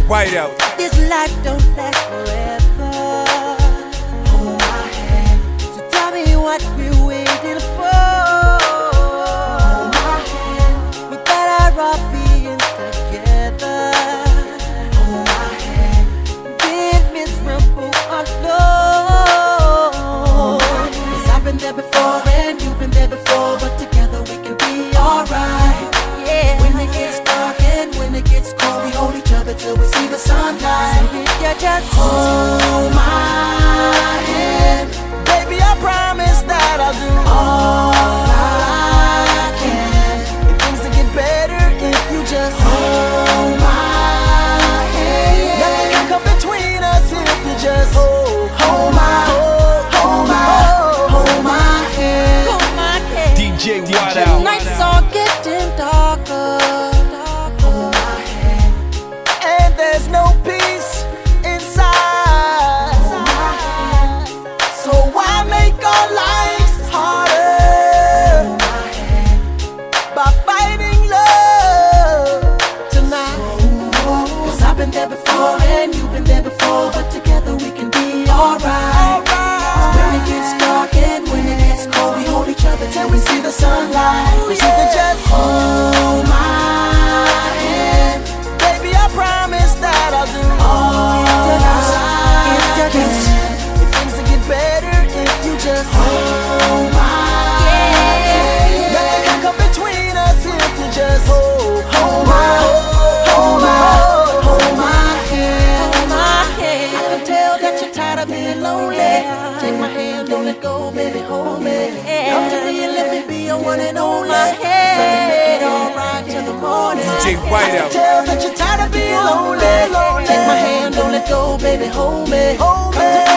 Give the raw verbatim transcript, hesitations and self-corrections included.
Whiteout. This life don't last forever. Hold my hand. So tell me what we're waiting for. Hold my hand. We better off being together. Hold my hand. Being miserable alone. Cause I've been there before and you've been there before, but together we can be alright. Yeah. When it gets dark and when it gets cold, we hold each other till we see the sunlight. So if you just hold my hand, baby, I promise that I'll do all I can. And things will get better if you just hold my hand. Nothing can come between us if you just hold, hold my, hold my, hold my hand. Hold my hand. D J Whiteout. The nights are getting darker. There's no peace inside. So why make our lives harder by fighting love tonight? Cause I've been there before and you've been there before, but together we can be alright. When it gets dark and when it gets cold, we hold each other till we see the sunlight. But you can just hold my hand, baby, I promise that I'll do all if you can. If things will get better if you just hold my hand. Nothing can come between us if you just hold, hold my, hold my, hold my hand. Hold my hand. I can tell that you're tired of being lonely. Take my hand, don't let go, baby, hold me. Come to me and let me be your one and only. So we make it alright till the morning. D J Whiteout. Tell that you're tired of being lonely. Take my hand, don't let go, baby, hold me. Come to